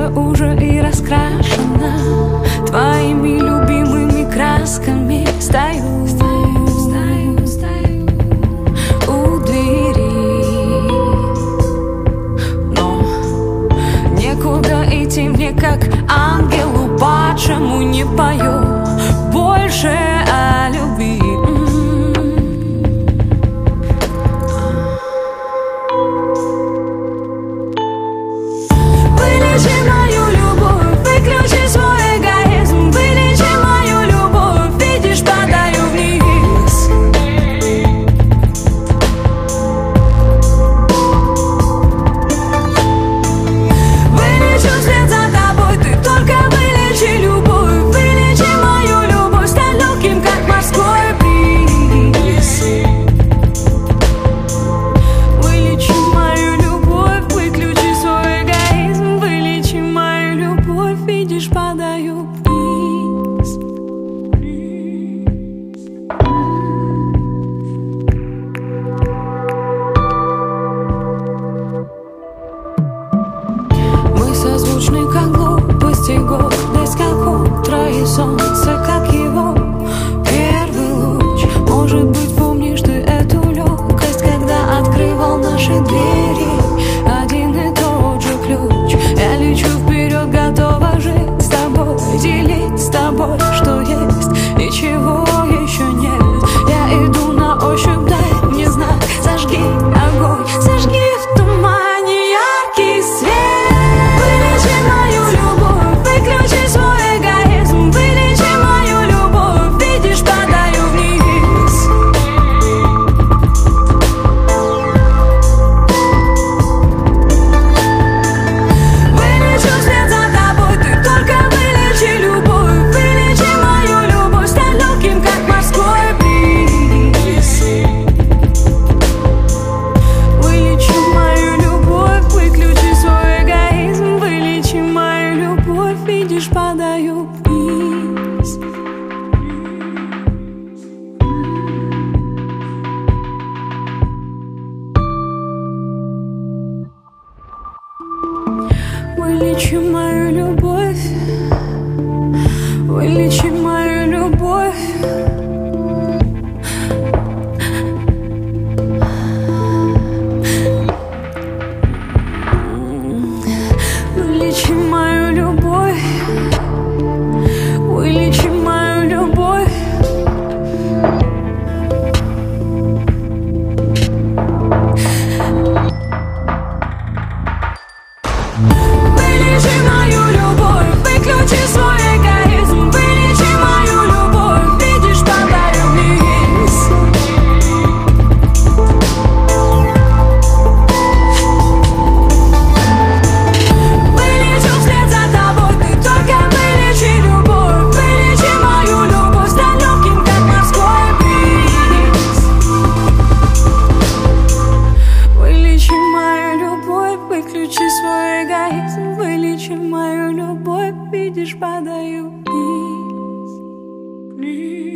Солнце уже и раскрашено твоими любимыми красками. Стою у двери, но некуда идти мне, как ангелу падшему. Не пою больше о любви. Вылечи мою любовь, выключи свой эгоизм. Вылечи мою любовь, видишь, падаю вниз. Вылечу вслед за тобой, ты только вылечи любовь. Вылечи мою любовь, стань легким, как морской бриз. Вылечи мою любовь, выключи свой эгоизм. Вылечи мою любовь, видишь, падаю вниз. Мы созвучны, как глупости, гордость, как утро и солнце, как его первый луч. Может быть, помнишь ты эту легкость, когда открывал наши двери один и тот же ключ. Я лечу вперед, готова жить с тобой, делить с тобой, что есть и чего еще нет. Я иду на ощупь, дай мне знак, зажги огонь, зажги в тумане яркий свет. Вылечи мою любовь, выключи свой эгоизм. Вылечи мою любовь, видишь, падаю вниз. Вылечу вслед за тобой, ты только вылечи любовь. Вылечи мою любовь, стань легким, как морской бриз. Вылечи мою любовь, выключи свой эгоизм. Вылечи мою любовь, видишь, падаю вниз. Вылечи мою любовь, вылечи мою любовь. Вылечи мою любовь, вылечи мою любовь. Вылечи мою любовь, выключи свой эгоизм. Вылечи мою любовь, видишь, падаю вниз. Вылечу вслед за тобой, ты только вылечи любовь. Вылечи мою любовь, стань легким, как морской бриз. Вылечи мою любовь, выключи свой эгоизм. Вылечи мою любовь, видишь, падаю вниз.